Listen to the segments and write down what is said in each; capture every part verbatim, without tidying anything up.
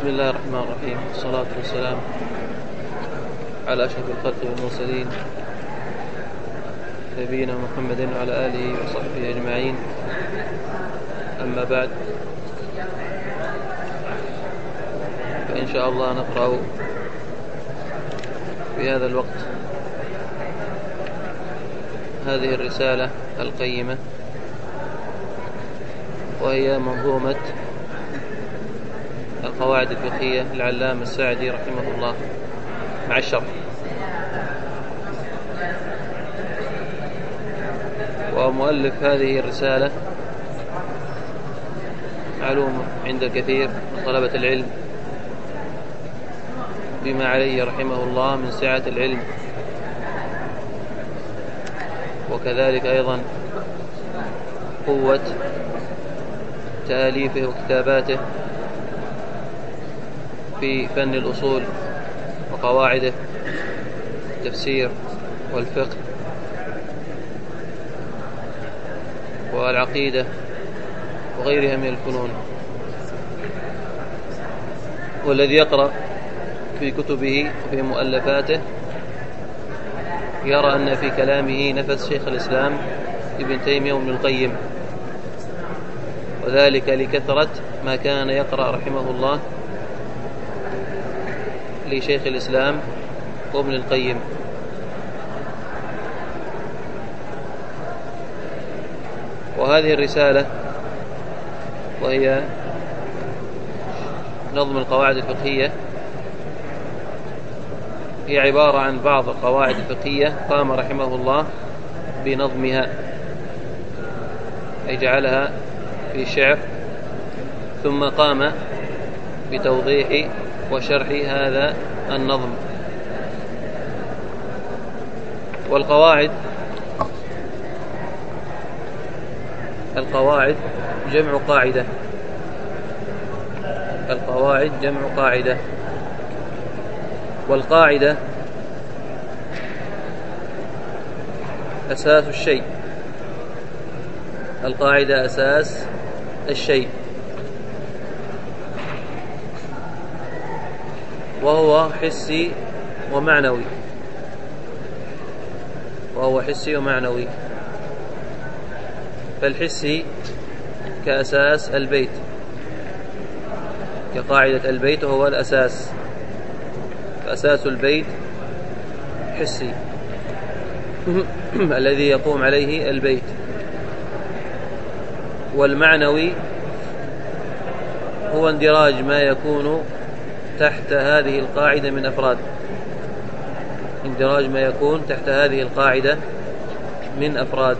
بسم الله الرحمن الرحيم، والصلاة والسلام على أشرف الخلق والمرسلين نبينا محمد وعلى آله وصحبه أجمعين. أما بعد، فإن شاء الله نقرأ في هذا الوقت هذه الرسالة القيمة، وهي منظومة القواعد الفقهية للعلامة السعدي رحمه الله مع الشرح. ومؤلف هذه الرسالة معلوم عند الكثير من طلبة العلم بما عليه رحمه الله من سعة العلم، وكذلك أيضا قوة تأليفه وكتاباته في فن الأصول وقواعده، التفسير والفقه والعقيدة وغيرها من الفنون. والذي يقرأ في كتبه وفي مؤلفاته يرى أن في كلامه نفس شيخ الإسلام ابن تيمية وابن القيم، وذلك لكثرة ما كان يقرأ رحمه الله لشيخ الإسلام وابن القيم. وهذه الرسالة وهي نظم القواعد الفقهية هي عبارة عن بعض القواعد الفقهية قام رحمه الله بنظمها، أي جعلها في شعر، ثم قام بتوضيح وشرح هذا النظم. والقواعد القواعد جمع قاعدة القواعد جمع قاعدة والقاعدة أساس الشيء القاعدة أساس الشيء وهو حسي ومعنوي وهو حسي ومعنوي فالحسي كأساس البيت، كقاعدة البيت وهو الأساس، فأساس البيت حسي الذي يقوم عليه البيت. والمعنوي هو اندراج ما يكون تحت هذه القاعدة من أفراد اندراج ما يكون تحت هذه القاعدة من أفراد.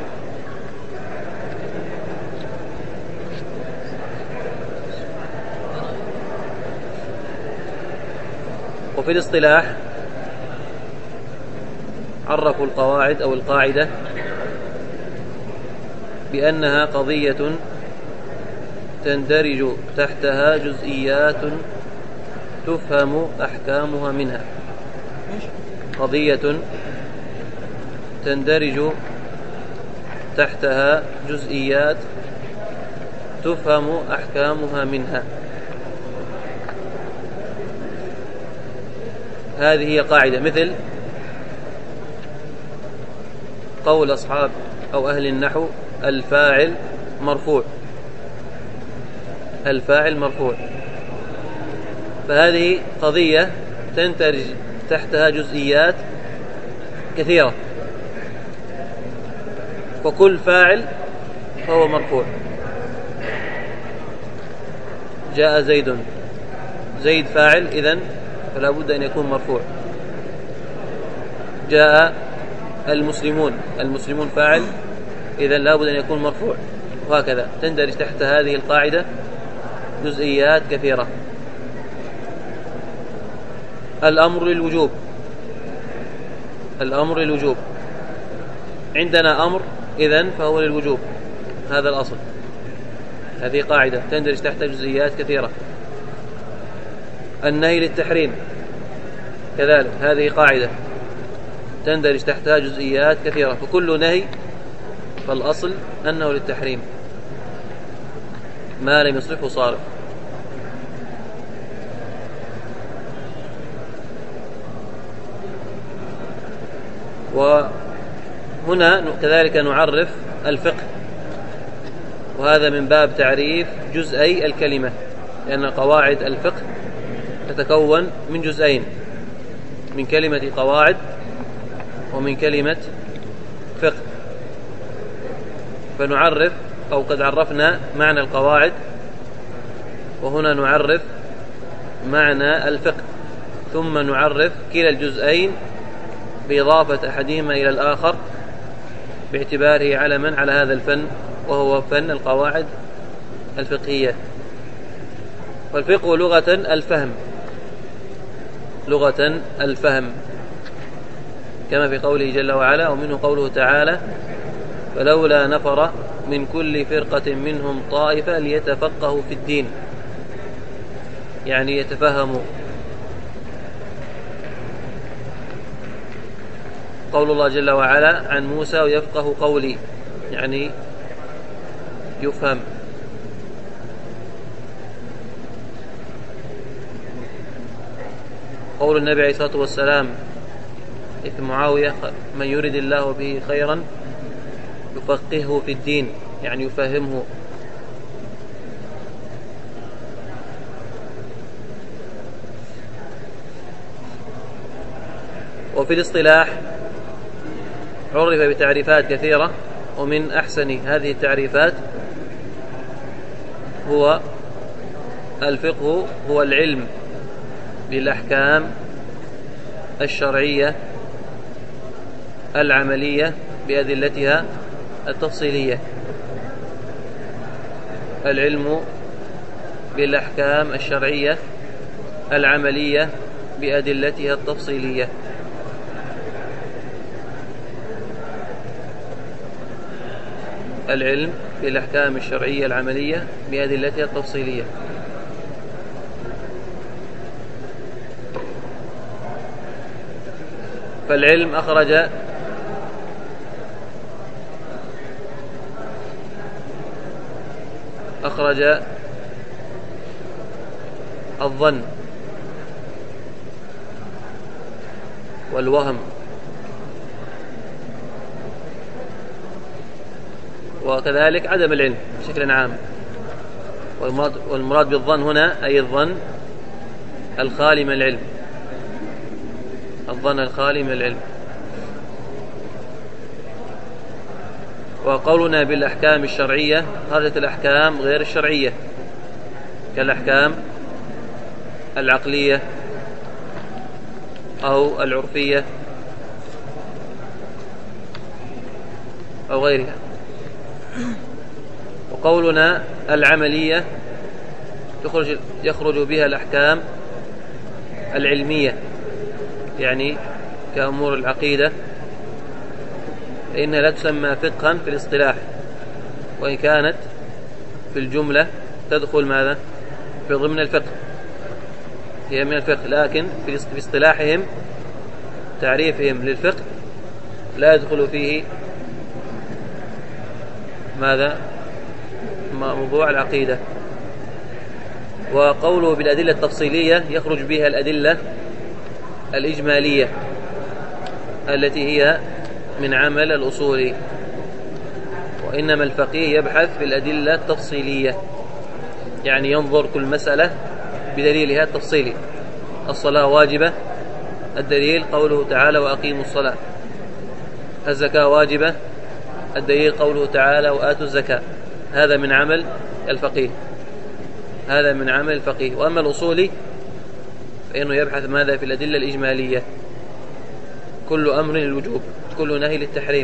وفي الاصطلاح عرفوا القواعد أو القاعدة بأنها قضية تندرج تحتها جزئيات تفهم أحكامها منها قضية تندرج تحتها جزئيات تفهم أحكامها منها. هذه هي قاعدة، مثل قول أصحاب أو أهل النحو الفاعل مرفوع الفاعل مرفوع فهذه قضية تندرج تحتها جزئيات كثيرة، فكل فاعل فهو مرفوع. جاء زيد زيد فاعل، إذن فلا بد أن يكون مرفوع. جاء المسلمون المسلمون فاعل، إذن لا بد أن يكون مرفوع. وهكذا تندرج تحت هذه القاعدة جزئيات كثيرة. الأمر للوجوب الأمر للوجوب عندنا أمر، إذن فهو للوجوب، هذا الأصل. هذه قاعدة تندرج تحت جزئيات كثيرة. النهي للتحريم كذلك، هذه قاعدة تندرج تحتها جزئيات كثيرة، فكل نهي فالأصل أنه للتحريم ما لم يصرفه صارف. وهنا كذلك نعرف الفقه، وهذا من باب تعريف جزئي الكلمة، لأن قواعد الفقه تتكون من جزئين، من كلمة قواعد ومن كلمة فقه. فنعرف أو قد عرفنا معنى القواعد، وهنا نعرف معنى الفقه، ثم نعرف كلا الجزئين بإضافة أحدهما إلى الآخر باعتباره علما على هذا الفن، وهو فن القواعد الفقهية. والفقه لغة الفهم، لغة الفهم، كما في قوله جل وعلا: ومنه قوله تعالى: فلولا نفر من كل فرقة منهم طائفة ليتفقهوا في الدين، يعني يتفهموا. قول الله جل وعلا عن موسى: ويفقه قولي، يعني يفهم. قول النبي عليه الصلاة والسلام في معاوية: من يرد الله به خيرا يفقهه في الدين، يعني يفهمه. وفي الاصطلاح عرف بتعريفات كثيرة، ومن أحسن هذه التعريفات هو: الفقه هو العلم بالأحكام الشرعية العملية بأدلتها التفصيلية. العلم بالأحكام الشرعية العملية بأدلتها التفصيلية. العلم بالأحكام الشرعية العملية بأدلتها التفصيلية. فالعلم أخرج أخرج الظن والوهم، وكذلك عدم العلم بشكل عام. والمراد بالظن هنا أي الظن الخالي من العلم، الظن الخالي من العلم. وقولنا بالأحكام الشرعية خرجت الأحكام غير الشرعية، كالأحكام العقلية أو العرفية أو غيرها. وقولنا العملية يخرج, يخرج بها الأحكام العلمية، يعني كأمور العقيدة، فإنها لا تسمى فقها في الاصطلاح، وإن كانت في الجملة تدخل ماذا؟ في ضمن الفقه، هي من الفقه، لكن في اصطلاحهم تعريفهم للفقه لا يدخل فيه ماذا؟ موضوع العقيدة. وقوله بالأدلة التفصيلية يخرج بها الأدلة الإجمالية التي هي من عمل الأصولي، وإنما الفقيه يبحث في الأدلة التفصيلية، يعني ينظر كل مسألة بدليلها التفصيلي. الصلاة واجبة، الدليل قوله تعالى: وأقيموا الصلاة. الزكاة واجبة، الدليل قوله تعالى: وآتوا الزكاة. هذا من عمل الفقيه، هذا من عمل الفقيه. وأما الأصولي فإنه يبحث ماذا؟ في الأدلة الإجمالية، كل أمر للوجوب، كل نهي للتحريم.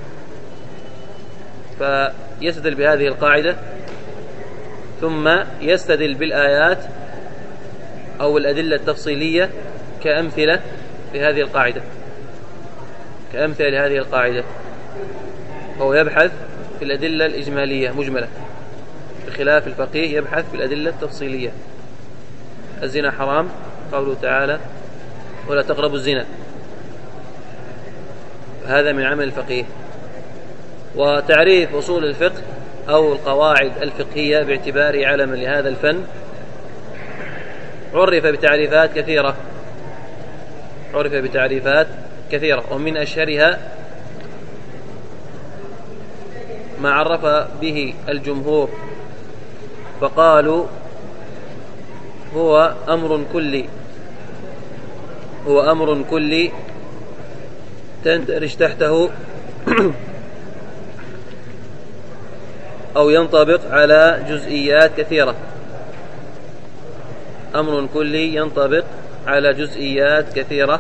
فيستدل بهذه القاعدة، ثم يستدل بالآيات أو الأدلة التفصيلية كأمثلة لهذه القاعدة، كأمثلة لهذه القاعدة. فهو يبحث في الأدلة الإجمالية مجملة، بخلاف الفقيه يبحث في الأدلة التفصيلية. الزنا حرام، قوله تعالى: ولا تقربوا الزنا. هذا من عمل الفقيه. وتعريف أصول الفقه أو القواعد الفقهية باعتباره علما لهذا الفن عرف بتعريفات كثيرة، عرف بتعريفات كثيرة، ومن أشهرها ما عرف به الجمهور فقالوا هو أمر كلي، هو أمر كلي تندرج تحته أو ينطبق على جزئيات كثيرة، أمر كلي ينطبق على جزئيات كثيرة.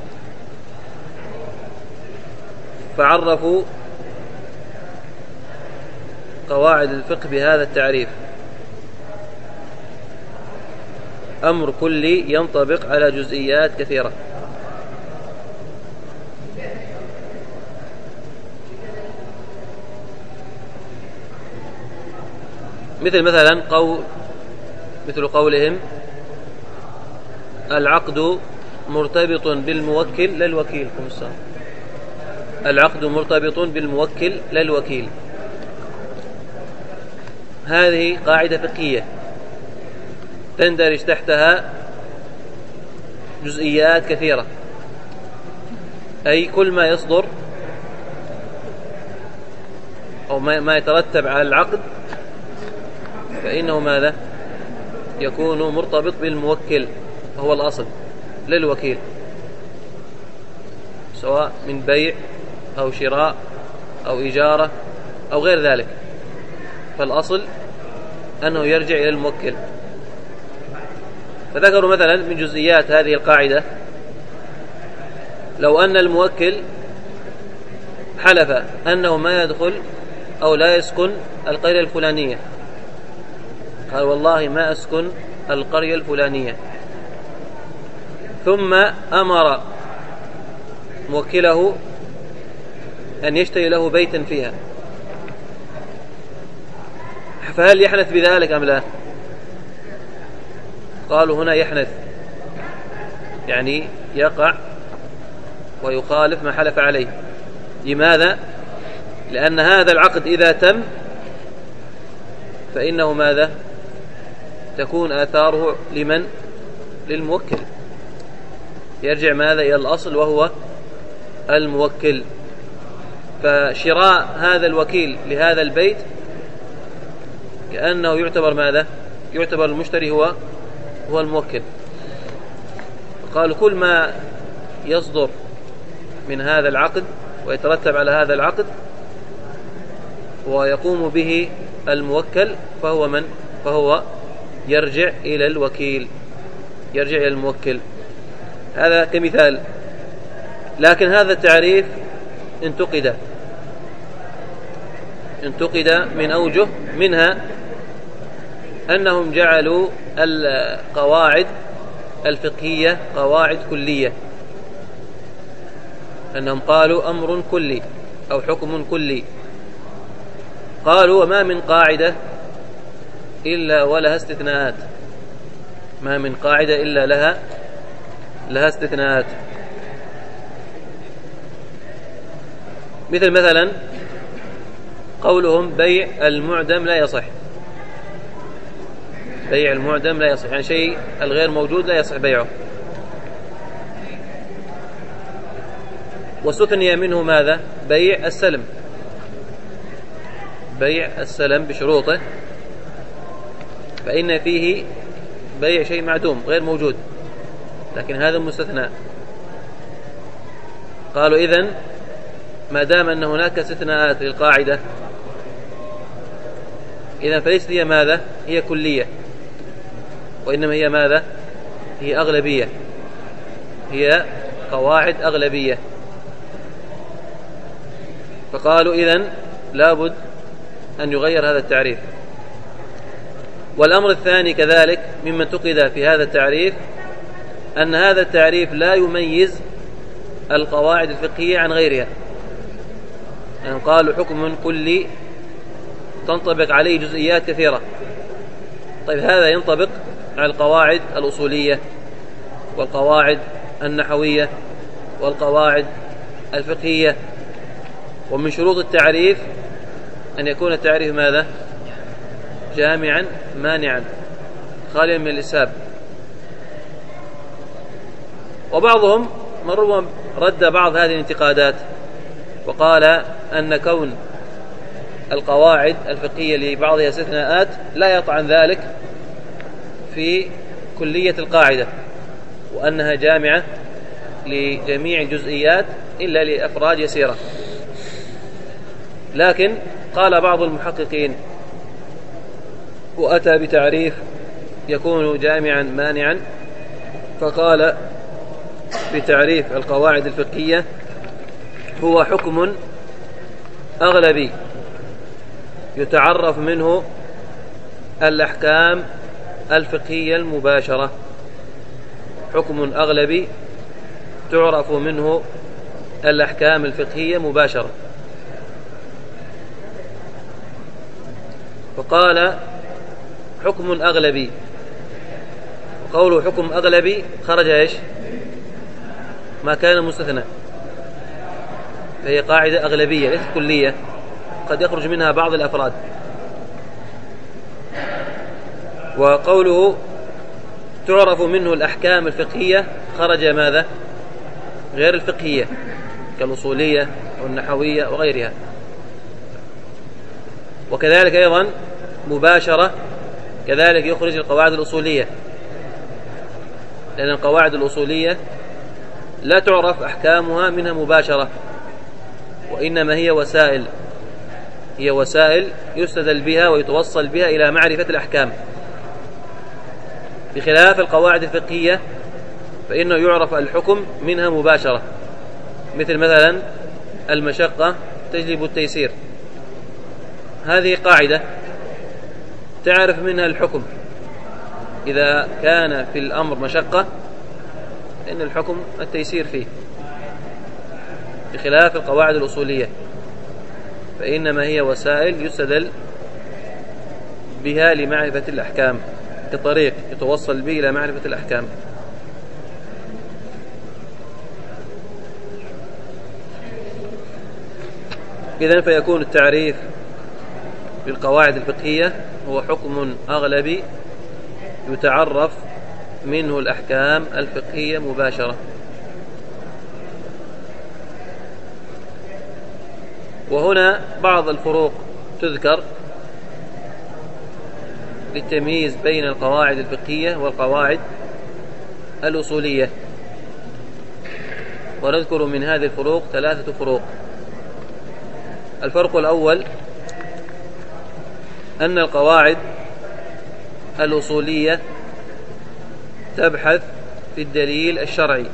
فعرفوا قواعد الفقه بهذا التعريف: أمر كلي ينطبق على جزئيات كثيرة. مثل مثلا قول مثل قولهم: العقد مرتبط بالموكل لا الوكيل. العقد مرتبط بالموكل لا الوكيل. هذه قاعدة فقهية تندرج تحتها جزئيات كثيرة، أي كل ما يصدر أو ما يترتب على العقد فإنه ماذا؟ يكون مرتبط بالموكل، هو الأصل للوكيل، سواء من بيع أو شراء أو إجارة أو غير ذلك، فالأصل أنه يرجع إلى الموكل. فذكروا مثلا من جزئيات هذه القاعدة: لو أن الموكل حلف أنه ما يدخل أو لا يسكن القرية الفلانية، قال: والله ما أسكن القرية الفلانية، ثم أمر موكله أن يشتري له بيتا فيها، فهل يحنث بذلك أم لا؟ قالوا هنا يحنث، يعني يقع ويخالف ما حلف عليه. لماذا؟ لأن هذا العقد إذا تم فإنه ماذا؟ تكون آثاره لمن؟ للموكل، يرجع ماذا؟ إلى الأصل وهو الموكل. فشراء هذا الوكيل لهذا البيت كأنه يعتبر ماذا؟ يعتبر المشتري هو هو الموكل. قالوا كل ما يصدر من هذا العقد ويترتب على هذا العقد ويقوم به الموكل فهو من؟ فهو يرجع إلى الوكيل، يرجع إلى الموكل. هذا كمثال. لكن هذا التعريف انتقد انتقد من أوجه، منها أنهم جعلوا القواعد الفقهية قواعد كلية، أنهم قالوا أمر كلي أو حكم كلي. قالوا: وما من قاعدة إلا ولها استثناءات، ما من قاعدة إلا لها لها استثناءات. مثل مثلا قولهم: بيع المعدم لا يصح، بيع المعدم لا يصح، يعني شيء الغير موجود لا يصح بيعه. واستثني منه ماذا؟ بيع السلم، بيع السلم بشروطه، فإن فيه بيع شيء معدوم غير موجود، لكن هذا مستثنى. قالوا: إذن ما دام أن هناك استثناءات للقاعدة إذن فليست هي ماذا؟ هي كلية، وإنما هي ماذا؟ هي أغلبية، هي قواعد أغلبية. فقالوا: إذن لابد أن يغير هذا التعريف. والأمر الثاني كذلك مما انتقد في هذا التعريف أن هذا التعريف لا يميز القواعد الفقهية عن غيرها، يعني قالوا حكم كلي تنطبق عليه جزئيات كثيرة. طيب هذا ينطبق على القواعد الأصولية والقواعد النحوية والقواعد الفقهية. ومن شروط التعريف أن يكون التعريف ماذا؟ جامعا مانعا خاليا من الإسهاب. وبعضهم من ربما رد بعض هذه الانتقادات وقال أن كون القواعد الفقهية لبعضها استثناءات لا يطعن ذلك في كلية القاعدة، وأنها جامعة لجميع الجزئيات إلا لأفراد يسيرة. لكن قال بعض المحققين وأتى بتعريف يكون جامعا مانعا، فقال بتعريف القواعد الفقهية: هو حكم أغلبي يتعرف منه الأحكام الفقهية المباشرة. حكم أغلبي تعرف منه الأحكام الفقهية مباشرة. فقال حكم أغلبي، وقوله حكم أغلبي خرج إيش؟ ما كان مستثنى، فهي قاعدة أغلبية ليست كلية، قد يخرج منها بعض الأفراد. وقوله تعرف منه الأحكام الفقهية خرج ماذا؟ غير الفقهية كالأصولية والنحوية وغيرها. وكذلك أيضا مباشرة كذلك يخرج القواعد الأصولية، لأن القواعد الأصولية لا تعرف أحكامها منها مباشرة، وإنما هي وسائل هي وسائل يستدل بها ويتوصل بها إلى معرفة الأحكام، بخلاف القواعد الفقهية فإنه يعرف الحكم منها مباشرة، مثل مثلا المشقة تجلب التيسير، هذه قاعدة تعرف منها الحكم، إذا كان في الأمر مشقة فإن الحكم التيسير فيه، بخلاف القواعد الأصولية فإنما هي وسائل يستدل بها لمعرفة الأحكام، كطريق يتوصل به إلى معرفة الأحكام. إذن فيكون التعريف بالقواعد الفقهية هو حكم أغلبي يتعرف منه الأحكام الفقهية مباشرة. وهنا بعض الفروق تذكر للتمييز بين القواعد الفقهية والقواعد الأصولية، ونذكر من هذه الفروق ثلاثة فروق. الفرق الأول أن القواعد الأصولية تبحث في الدليل الشرعي،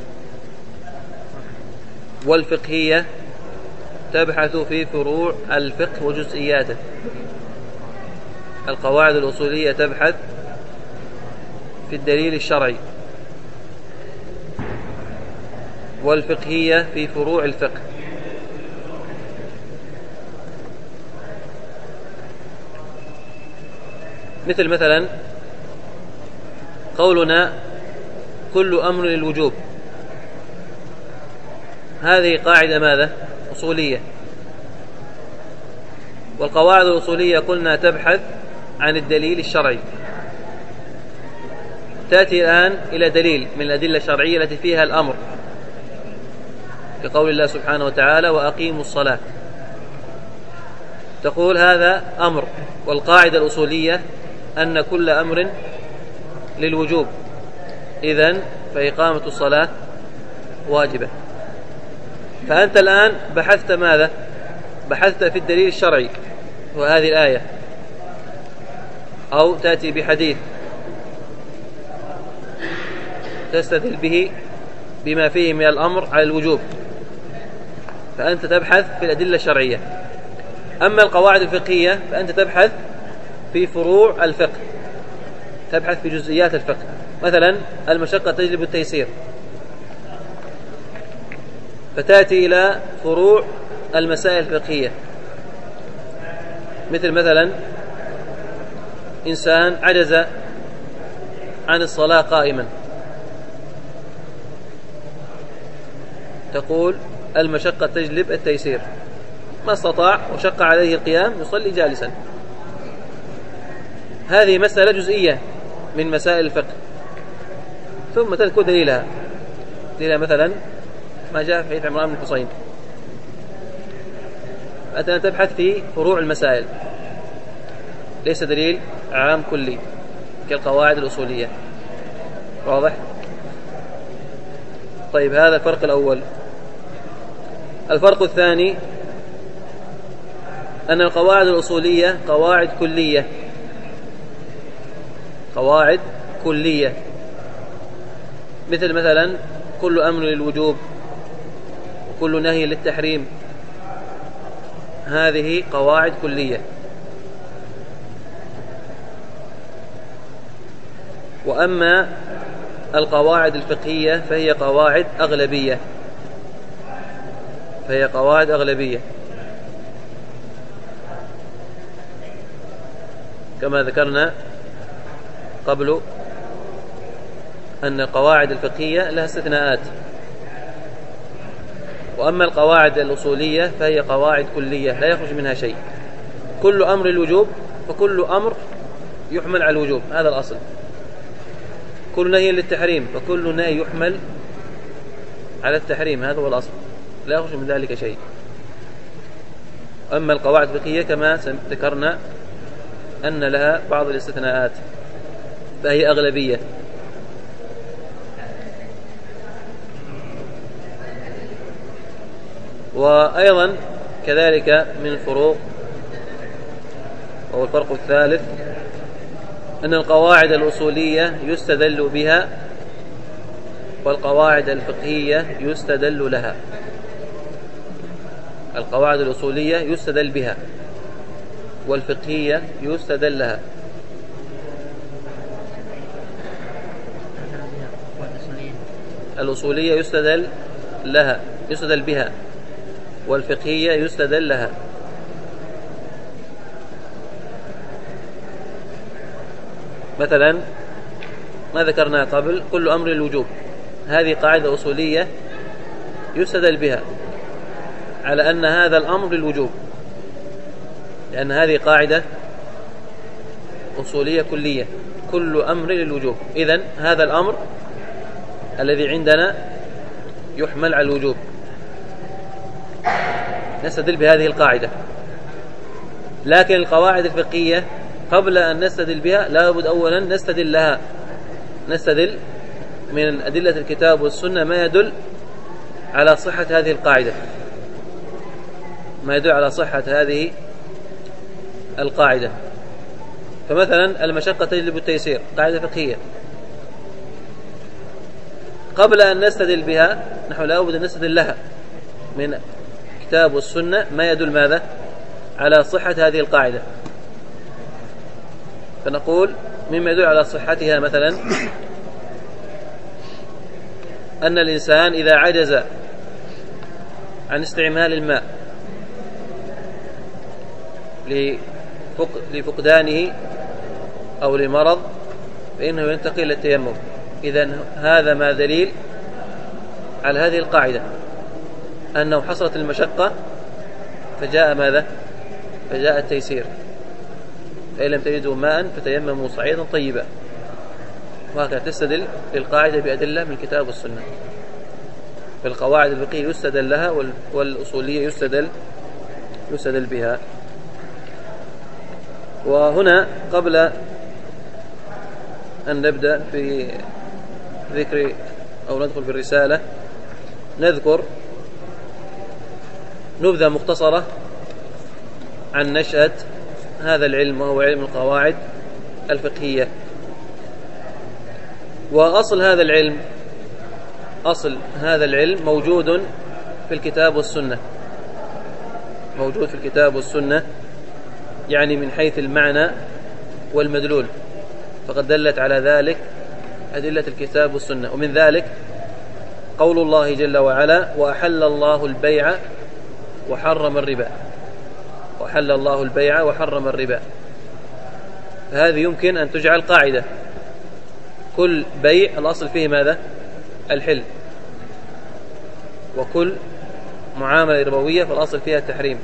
والفقهية تبحث في فروع الفقه وجزئياته. القواعد الأصولية تبحث في الدليل الشرعي، والفقهية في فروع الفقه. مثل مثلا قولنا كل أمر للوجوب، هذه قاعدة ماذا؟ أصولية. والقواعد الأصولية قلنا تبحث عن الدليل الشرعي. تأتي الآن إلى دليل من الأدلة الشرعية التي فيها الأمر، كقول الله سبحانه وتعالى وأقيموا الصلاة، تقول هذا أمر، والقاعدة الأصولية أن كل أمر للوجوب، إذن فإقامة الصلاة واجبة. فأنت الآن بحثت ماذا؟ بحثت في الدليل الشرعي وهذه الآية، أو تأتي بحديث تستدل به بما فيه من الأمر على الوجوب، فأنت تبحث في الأدلة الشرعية. أما القواعد الفقهية فأنت تبحث في فروع الفقه، تبحث في جزئيات الفقه. مثلا المشقة تجلب التيسير، فتأتي إلى فروع المسائل الفقهية، مثل مثلا إنسان عجز عن الصلاة قائما، تقول المشقة تجلب التيسير، ما استطاع وشق عليه القيام يصلي جالسا. هذه مسألة جزئية من مسائل الفقه، ثم تذكر دليلها. مثل مثلا ما جاء في حديث عمران بن حصين. أنت تبحث في فروع المسائل، ليس دليل عام كلي كالقواعد الأصولية. واضح؟ طيب، هذا الفرق الأول. الفرق الثاني أن القواعد الأصولية قواعد كلية، قواعد كلية مثل مثلا كل أمر للوجوب وكل نهي للتحريم، هذه قواعد كلية. وأما القواعد الفقهية فهي قواعد أغلبية، فهي قواعد أغلبية كما ذكرنا قبل أن القواعد الفقهية لها استثناءات. وأما القواعد الأصولية فهي قواعد كلية لا يخرج منها شيء. كل أمر الوجوب فكل أمر يحمل على الوجوب، هذا الأصل. كل نهي للتحريم فكل نهي يحمل على التحريم، هذا هو الأصل، لا يخرج من ذلك شيء. أما القواعد الفقهية كما ذكرنا أن لها بعض الاستثناءات فهي أغلبية. وأيضا كذلك من الفروق، وهو الفرق الثالث، أن القواعد الأصولية يستدل بها والقواعد الفقهية يستدل لها. القواعد الأصولية يستدل بها والفقهية يستدل لها. الأصولية يستدل لها يستدل بها والفقهية يستدل لها. مثلا ما ذكرنا قبل كل أمر الوجوب، هذه قاعدة أصولية يستدل بها على أن هذا الأمر للوجوب، لأن هذه قاعدة أصولية كلية، كل أمر للوجوب، إذن هذا الأمر الذي عندنا يحمل على الوجوب، نستدل بهذه القاعدة. لكن القواعد الفقهية قبل أن نستدل بها لا بد أولا نستدل لها، نستدل من أدلة الكتاب والسنة ما يدل على صحة هذه القاعدة، ما يدل على صحة هذه القاعدة. فمثلا المشقة تجلب التيسير، قاعدة فقهية، قبل أن نستدل بها نحن لا بد أن نستدل لها من الكتاب والسنة ما يدل ماذا على صحة هذه القاعدة. فنقول مما يدل على صحتها مثلا أن الإنسان إذا عجز عن استعمال الماء لفقدانه أو لمرض فإنه ينتقل إلى التيمم. إذن هذا ما دليل على هذه القاعدة، أنه حصلت المشقة فجاء ماذا؟ فجاء التيسير. فإن لم تجدوا ماء فتيمموا صعيدا طيبا. وهكذا تستدل للقاعدة بأدلة من الكتاب والسنة. فالقواعد الفقهية يستدل لها والأصولية يستدل يستدل بها. وهنا قبل أن نبدأ في ذكر أو ندخل في الرسالة نذكر نبذة مختصرة عن نشأة هذا العلم، وهو علم القواعد الفقهية. وأصل هذا العلم أصل هذا العلم موجود في الكتاب والسنة، موجود في الكتاب والسنة، يعني من حيث المعنى والمدلول، فقد دلت على ذلك أدلة الكتاب والسنة. ومن ذلك قول الله جل وعلا: وأحل الله البيع وحرم الربا. وأحل الله البيع وحرم الربا. فهذه يمكن أن تجعل قاعدة، كل بيع الأصل فيه ماذا؟ الحل، وكل معاملة ربوية فالأصل فيها التحريم.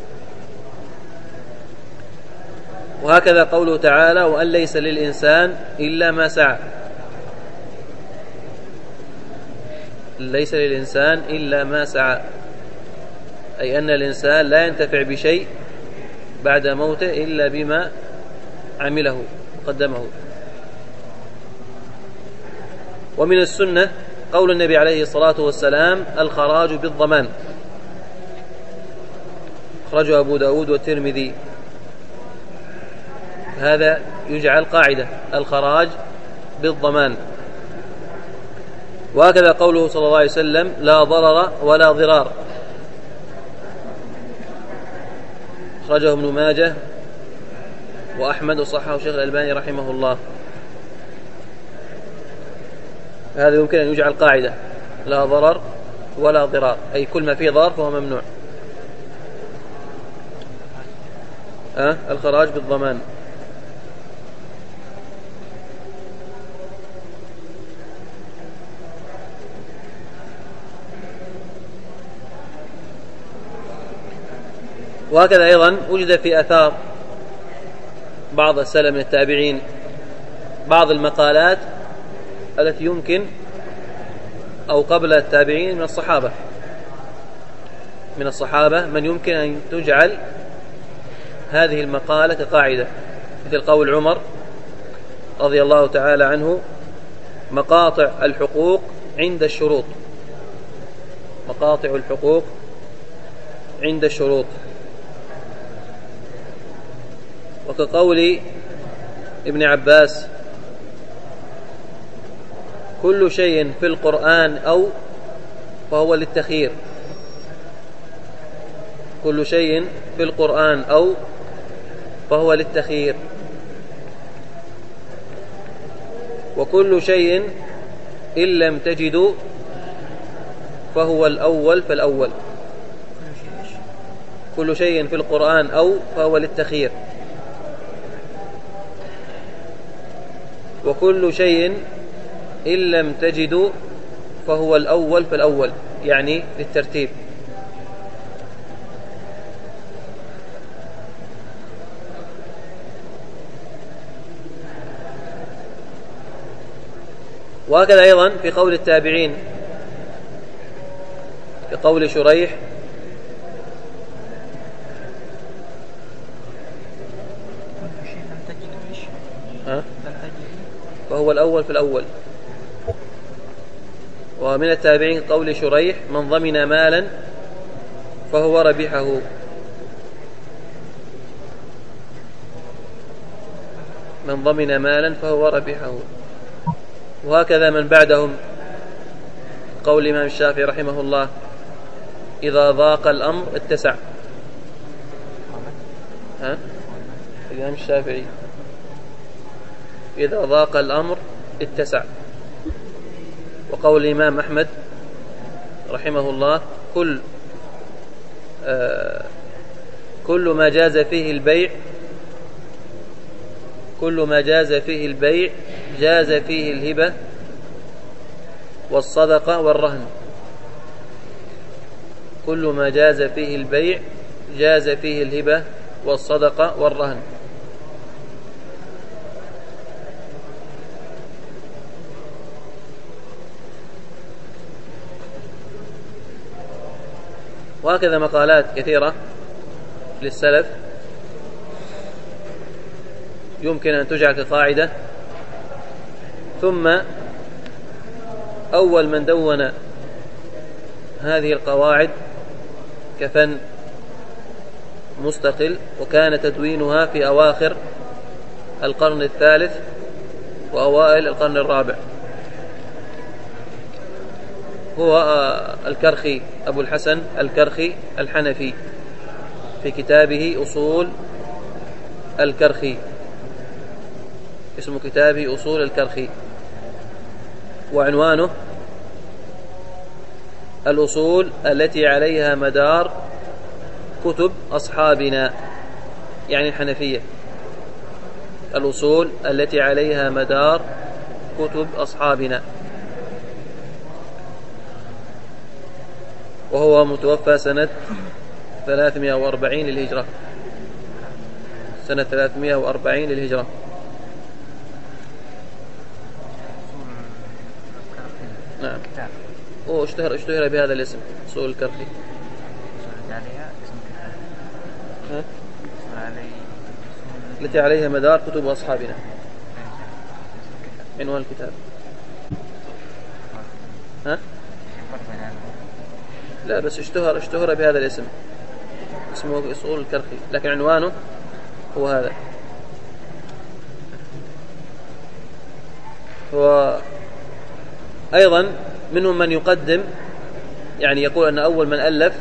وهكذا قوله تعالى: وأن ليس للإنسان إلا ما سعى. ليس للإنسان إلا ما سعى، أي أن الإنسان لا ينتفع بشيء بعد موته إلا بما عمله قدمه. ومن السنة قول النبي عليه الصلاة والسلام: الخراج بالضمان، أخرجه أبو داود والترمذي. هذا يجعل قاعدة: الخراج بالضمان. وهكذا قوله صلى الله عليه وسلم: لا ضرر ولا ضرار، أخرجه ابن ماجه وأحمد وصححه الشيخ الألباني رحمه الله. هذا يمكن أن يجعل قاعدة: لا ضرر ولا ضرار، أي كل ما فيه ضرر فهو ممنوع. أه؟ الخراج بالضمان. وهكذا أيضا وجد في آثار بعض السلف من التابعين بعض المقالات التي يمكن، أو قبل التابعين من الصحابة من الصحابة من يمكن أن تجعل هذه المقالة كقاعدة، مثل قول عمر رضي الله تعالى عنه: مقاطع الحقوق عند الشروط، مقاطع الحقوق عند الشروط. وكقول ابن عباس: كل شيء في القرآن أو فهو للتخيير، كل شيء في القرآن أو فهو للتخيير، وكل شيء إن لم تجدوا فهو الأول فالأول. كل شيء في القرآن أو فهو للتخيير، وكل شيء إن لم تجدوا فهو الأول فالأول، يعني للترتيب. وهكذا أيضا في قول التابعين، في قول شريح: فهو الأول في الأول. ومن التابعين قول شريح: من ضمن مالا فهو ربحه. من ضمن مالا فهو ربحه. وهكذا من بعدهم قول الإمام الشافعي رحمه الله: إذا ضاق الأمر اتسع. ها؟ الإمام الشافعي: إذا ضاق الأمر اتسع. وقول الإمام أحمد رحمه الله: كل آه كل ما جاز فيه البيع كل ما جاز فيه البيع جاز فيه الهبة والصدقة والرهن. كل ما جاز فيه البيع جاز فيه الهبة والصدقة والرهن. وهكذا مقالات كثيرة للسلف يمكن أن تجعل كقاعدة. ثم أول من دون هذه القواعد كفن مستقل، وكان تدوينها في أواخر القرن الثالث وأوائل القرن الرابع، هو الكرخي أبو الحسن الكرخي الحنفي، في كتابه أصول الكرخي، اسم كتابه أصول الكرخي، وعنوانه: الأصول التي عليها مدار كتب أصحابنا، يعني الحنفية. الأصول التي عليها مدار كتب أصحابنا. وهو متوفى سنة ثلاثمائة وأربعين للهجرة، سنة ثلاثمائة وأربعين للهجرة. نعم. واشتهر اشتهر بهذا الاسم أصول الكرخي. ها؟ التي عليها مدار كتب أصحابنا. عنوان الكتاب ها؟ لا بس اشتهر اشتهر بهذا الاسم، اسمه أصول الكرخي، لكن عنوانه هو هذا. وأيضا منهم من يقدم، يعني يقول أن أول من ألف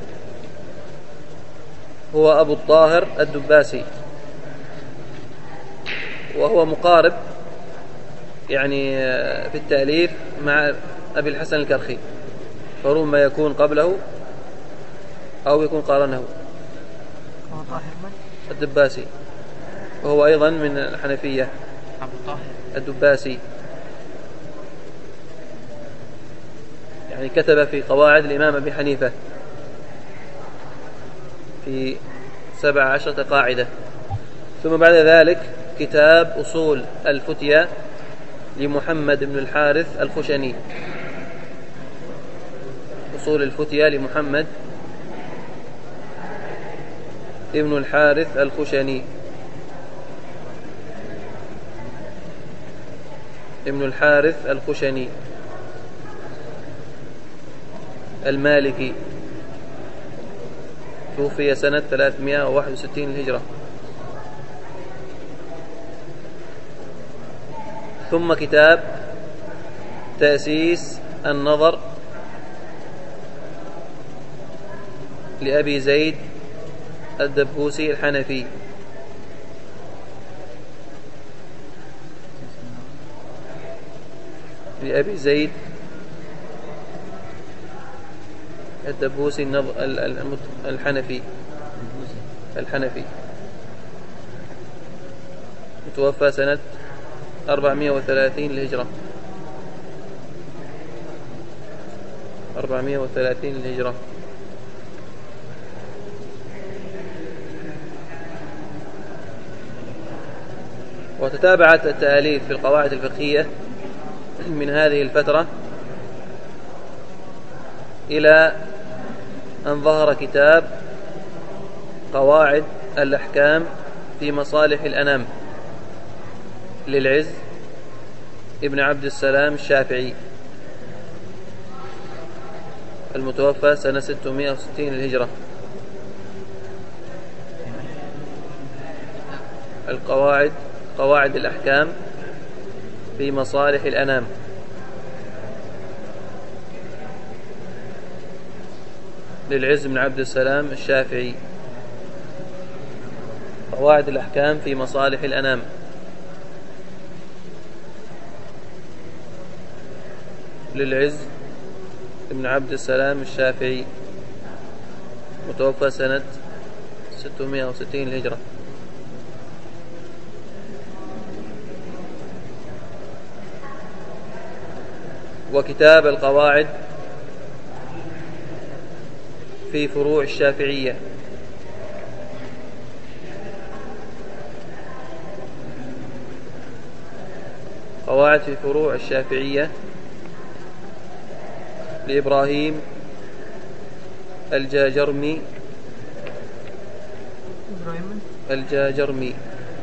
هو أبو الطاهر الدباسي، وهو مقارب يعني في التأليف مع أبي الحسن الكرخي، فربما يكون قبله أو يكون قارنه. الدباسي وهو أيضا من الحنفية. أبو الطاهر الدباسي يعني كتب في قواعد الإمام أبي حنيفة في سبع عشرة قاعدة. ثم بعد ذلك كتاب أصول الفتية لمحمد بن الحارث الخشني. أصول الفتية لمحمد ابن الحارث الخشني ابن الحارث الخشني المالكي، توفي سنة ثلاثمائة وواحد وستين للهجرة. ثم كتاب تأسيس النظر لأبي زيد الدبوسي الحنفي. لأبي زيد الدبوسي الحنفي الحنفي متوفى سنة أربعمائة وثلاثين للهجرة. أربعمائة وثلاثين للهجرة. وتتابعت التأليف في القواعد الفقهية من هذه الفترة إلى أن ظهر كتاب قواعد الأحكام في مصالح الأنام للعز ابن عبد السلام الشافعي، المتوفى سنة ستمائة وستين للهجرة. القواعد قواعد الأحكام في مصالح الأنام للعز بن عبد السلام الشافعي. قواعد الأحكام في مصالح الأنام للعز بن عبد السلام الشافعي، متوفى سنة ستمائة وستين للهجرة. وكتاب القواعد في فروع الشافعية قواعد في فروع الشافعية لإبراهيم الجاجرمي الجاجرمي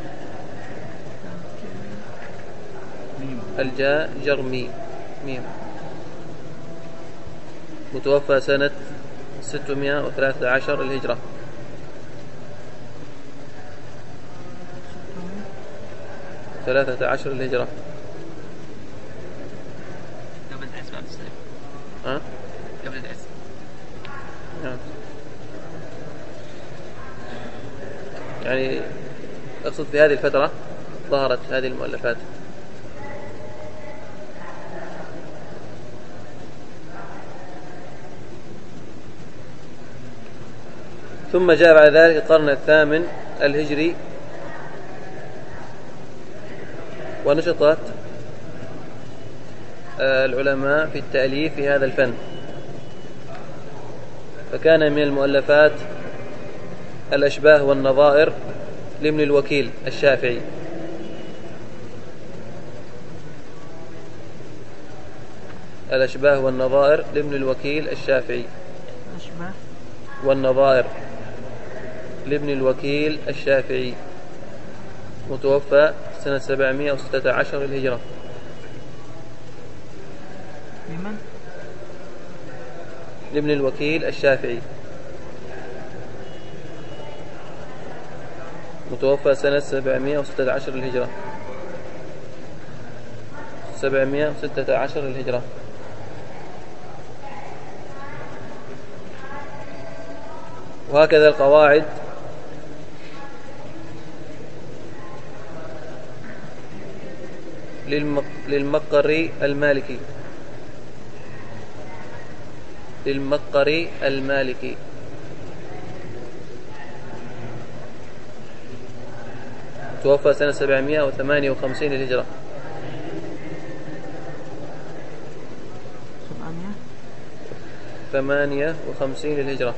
الجاجرمي ميم، متوفى سنة ستمائة وثلاثة عشر الهجرة. ثلاثة عشر الهجرة. قبل العز بعد السلام. ها؟ قبل العز. نعم. يعني أقصد في هذه الفترة ظهرت هذه المؤلفات. ثم جاء بعد ذلك القرن الثامن الهجري، ونشطت العلماء في التأليف في هذا الفن، فكان من المؤلفات الأشباه والنظائر لابن الوكيل الشافعي، الأشباه والنظائر لابن الوكيل الشافعي. الأشباه والنظائر لابن الوكيل الشافعي، متوفى سنة سبعمائة وستة عشر للهجرة. لمن؟ لابن الوكيل الشافعي، متوفى سنة سبعمائة وستة عشر للهجرة. سبعمائة وستة عشر للهجرة. وهكذا القواعد للمقري المالكي. للمقري المالكي، توفى سنة سبعمائة وثمانية وخمسين للهجرة. سبعمائة ثمانية وخمسين للهجرة.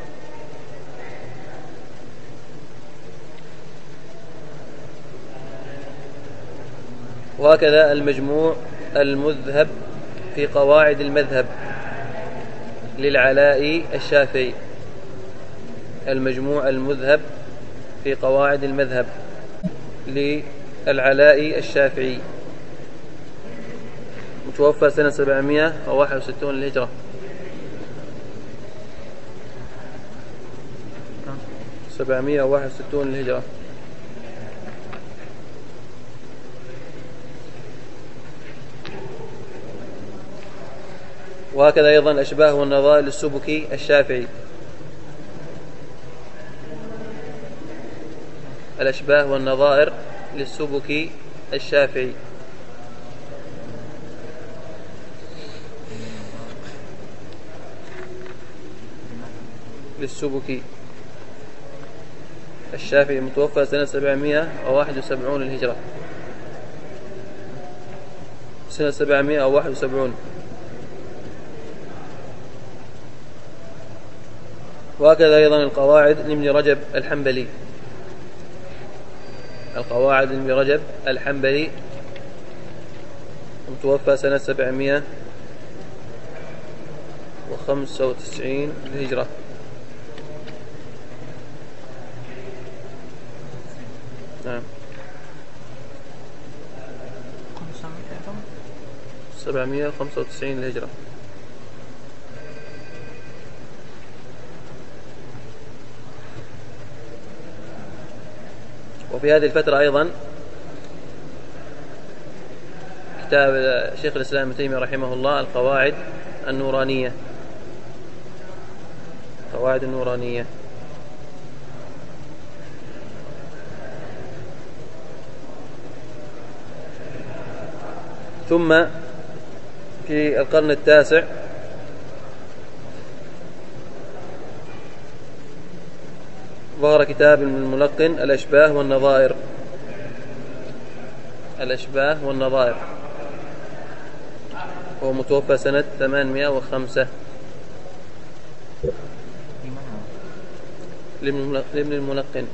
وهكذا المجموع المذهب في قواعد المذهب للعلاء الشافعي. المجموع المذهب في قواعد المذهب للعلاء الشافعي، متوفى سنة سبعمائة وواحد وستين للهجرة. سبعمائة وواحد وستين للهجرة. وهكذا أيضا الأشباه والنظائر للسبكي الشافعي. الأشباه والنظائر للسبكي الشافعي، للسبكي الشافعي، متوفى سنة سبعمائة وواحد وسبعين للهجرة. سنة سبعمائة وواحد وسبعين. وهكذا أيضا القواعد لابن رجب الحنبلي. القواعد لابن رجب الحنبلي، متوفى سنة سبعمائة وخمسة وتسعين للهجرة. نعم. سبعمائة وخمسة وتسعين للهجرة. وفي هذه الفترة أيضا كتاب شيخ الإسلام ابن تيمية رحمه الله القواعد النورانية. القواعد النورانية. ثم في القرن التاسع ظهر كتاب الملقن الأشباه والنظائر. الأشباه والنظائر، وهو متوفى سنة ثمانمائة وخمسة. لابن الملقن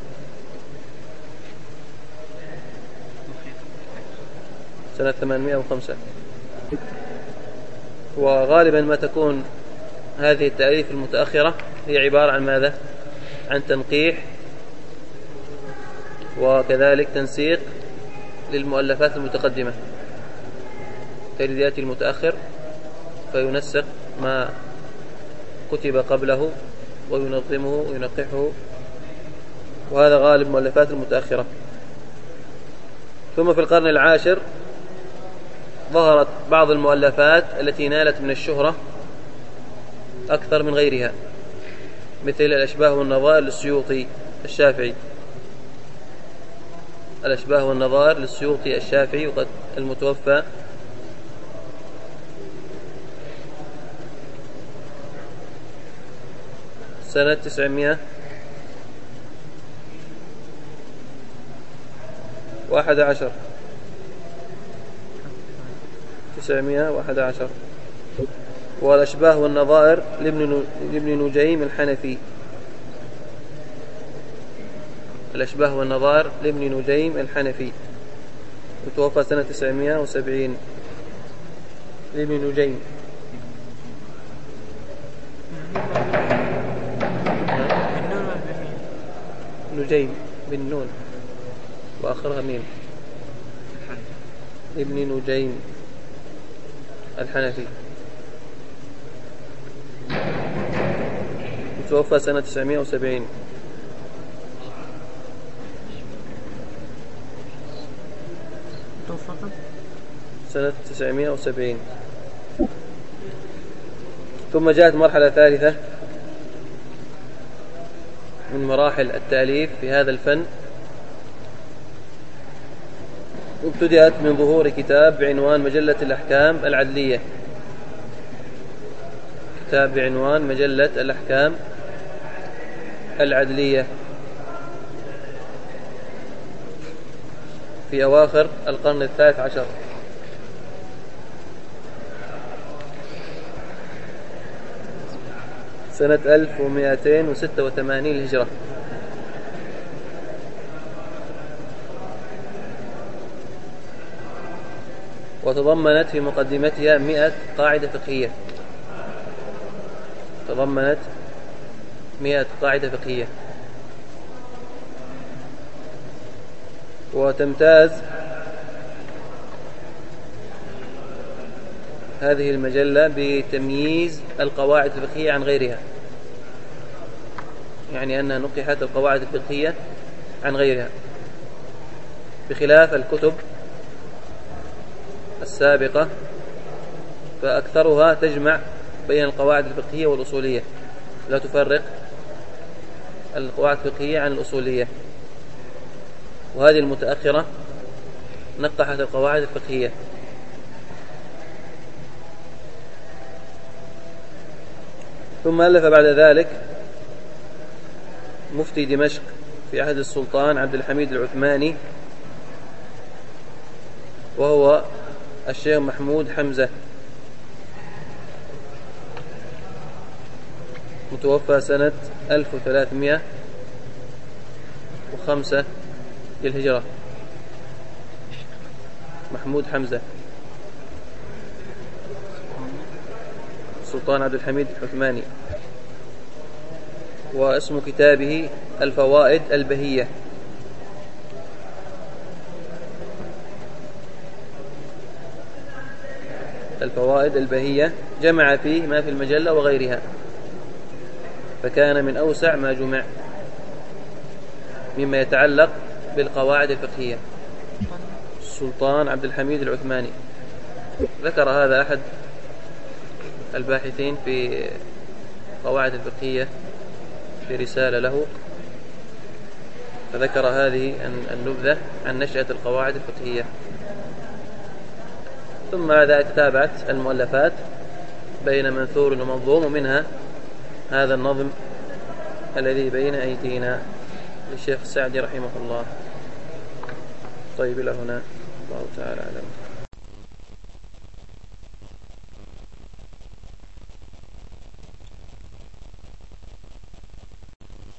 سنة ثمانمائة وخمسة. وغالبا ما تكون هذه التأليف المتأخرة هي عبارة عن ماذا؟ عن تنقيح وكذلك تنسيق للمؤلفات المتقدمة. تجد يأتي المتأخر فينسق ما كتب قبله وينظمه وينقحه، وهذا غالب مؤلفات المتأخرة. ثم في القرن العاشر ظهرت بعض المؤلفات التي نالت من الشهرة أكثر من غيرها، مثل الأشباه والنظائر للسيوطي الشافعي. الأشباه والنظائر للسيوطي الشافعي، وقد المتوفى سنة تسعمائة واحد عشر. تسعمائة واحد عشر. والأشباه والنظائر لابن نجيم الحنفي. الأشباه والنظائر لابن نجيم الحنفي، متوفى سنة تسعمائة وسبعين. لابن نجيم بالنون ولا بالميم؟ نجيم بالنون وآخرها ميم. ابن نجيم الحنفي، متوفى سنة تسعمائة وسبعين. توفق سنة تسعمائة وسبعين. ثم جاءت مرحلة ثالثة من مراحل التأليف في هذا الفن، وابتدأت من ظهور كتاب بعنوان مجلة الأحكام العدلية. كتاب بعنوان مجلة الأحكام العدلية في أواخر القرن الثالث عشر. سنة ألف ومئتين وستة وثمانين الهجرة. وتضمنت في مقدمتها مئة قاعدة فقهية. تضمنت مئة قاعدة فقهية. وتمتاز هذه المجلة بتمييز القواعد الفقهية عن غيرها، يعني أنها نقحت القواعد الفقهية عن غيرها، بخلاف الكتب السابقة فأكثرها تجمع بين القواعد الفقهية والأصولية، لا تفرق القواعد الفقهية عن الأصولية. وهذه المتأخرة نقحت القواعد الفقهية. ثم ألف بعد ذلك مفتي دمشق في عهد السلطان عبد الحميد العثماني، وهو الشيخ محمود حمزة، متوفى سنة ألف وثلاثمائة وخمسة للهجرة. محمود حمزة سلطان عبد الحميد العثماني. واسم كتابه الفوائد البهية. الفوائد البهية جمع فيه ما في المجلة وغيرها، فكان من أوسع ما جمع مما يتعلق بالقواعد الفقهية. السلطان عبد الحميد العثماني، ذكر هذا أحد الباحثين في قواعد الفقهية في رسالة له، فذكر هذه النبذة عن نشأة القواعد الفقهية. ثم بعد تتابعت المؤلفات بين منثور ومنظوم، ومنها هذا النظم الذي بين أيدينا للشيخ السعدي رحمه الله. طيب إلى هنا، الله تعالى أعلم.